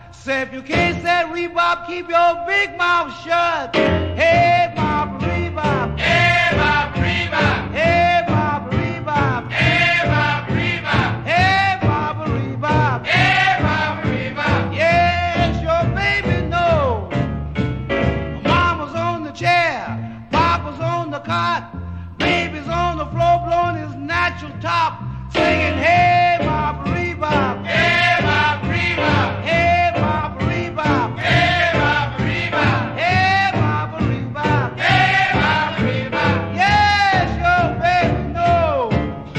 Say if you can't say rebop, keep your big mouth shut. Hey, Bob Rebop. Hey, Bob Rebop. Hey, Bob Rebop. Hey, Bob Rebop. Hey, Bob Rebop. Hey, Bob Rebop. Yes, your baby knows. Mama's on the chair, Papa's on the cot, baby's on the floor blowing his natural top, singing, hey, Bob Rebop. Hey, Bob Rebop. Hey, Bob Rebop. Hey, Bob Rebop. Hey, Bob Rebop. Hey, Bob Rebop. Yes, your baby knows.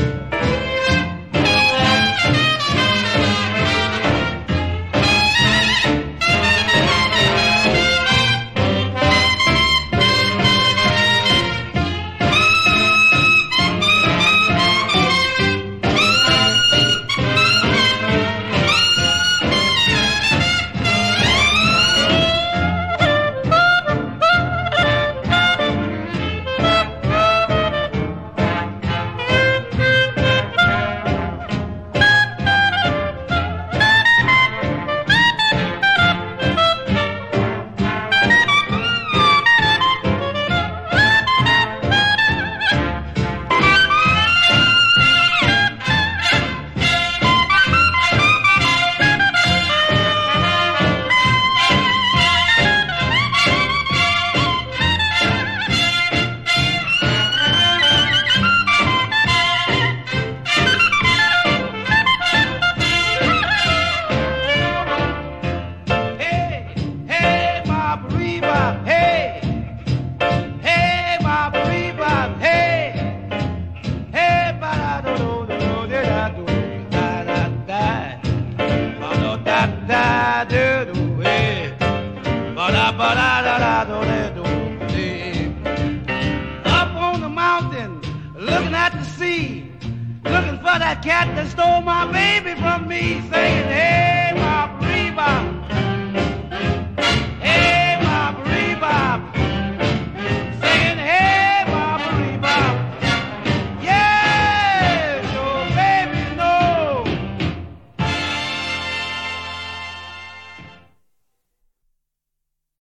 Hey, hey, Bob Rebop, hey. Hey, Bob Rebop, hey. Hey, ba-da-do-do-do-do-do-do, da-da-da. Ba-da-da-da-do-do, hey. Ba-da-ba-da-da-da-do-do-do. Up on the mountain, looking at the sea, looking for that cat that stole my baby from me, saying, hey.